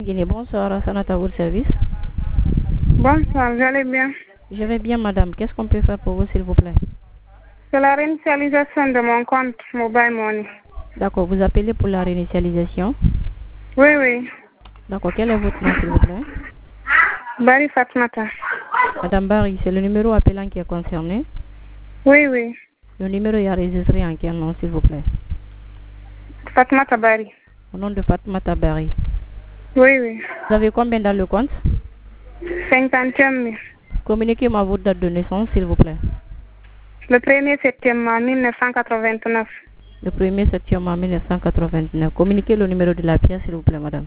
Guinée, bonsoir, Sanata, votre service. Bonsoir, vous allez bien? Je vais bien, madame. Qu'est-ce qu'on peut faire pour vous, s'il vous plaît? C'est la réinitialisation de mon compte Mobile Money. D'accord, vous appelez pour la réinitialisation? Oui, oui. D'accord, quel est votre nom, s'il vous plaît? Bari Fatmata. Madame Barry, c'est le numéro appelant qui est concerné. Oui, oui. Le numéro est enregistré en quel nom, s'il vous plaît? Fatmata Bari. Au nom de Fatmata Barry. Oui, oui. Vous avez combien dans le compte? 51 000. Communiquez-moi votre date de naissance, s'il vous plaît. Le 1er septembre 1989. Le 1er septembre 1989. Communiquez le numéro de la pièce, s'il vous plaît, madame.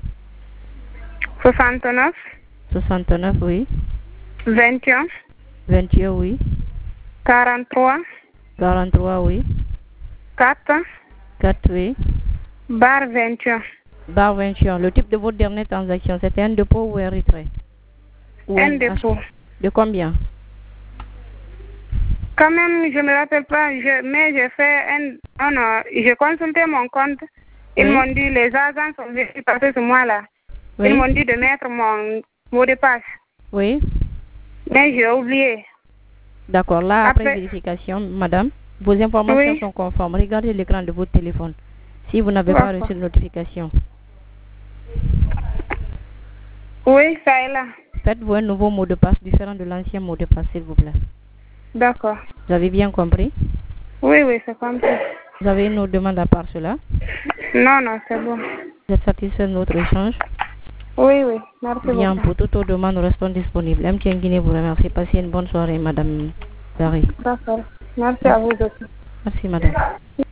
69. 69, oui. 21. 21, oui. 43. 43, oui. 4. 4, oui. Bar 21. Bar 21. Le type de votre dernière transaction, c'était un dépôt ou un retrait? Ou Un dépôt. De combien? Quand même, je ne me rappelle pas, mais j'ai fait j'ai consulté mon compte. Ils m'ont dit, les agents sont venus passer ce mois-là. Oui. Ils m'ont dit de mettre mon mot de passe. Oui. Mais j'ai oublié. D'accord. Là, après vérification, madame, vos informations sont conformes. Regardez l'écran de votre téléphone. Si vous n'avez pas reçu de notification. Oui, ça est là. Faites-vous un nouveau mot de passe différent de l'ancien mot de passe, s'il vous plaît. D'accord. Vous avez bien compris? Oui, oui, c'est compris. Vous avez une autre demande à part cela? Non, non, c'est bon. Vous êtes satisfait de notre échange? Oui, oui, merci bien, beaucoup. pour toute autre demande, nous restons disponibles. MTN Guinée vous remercie. Passez une bonne soirée, madame Barry. D'accord. Merci à vous aussi. Merci, madame.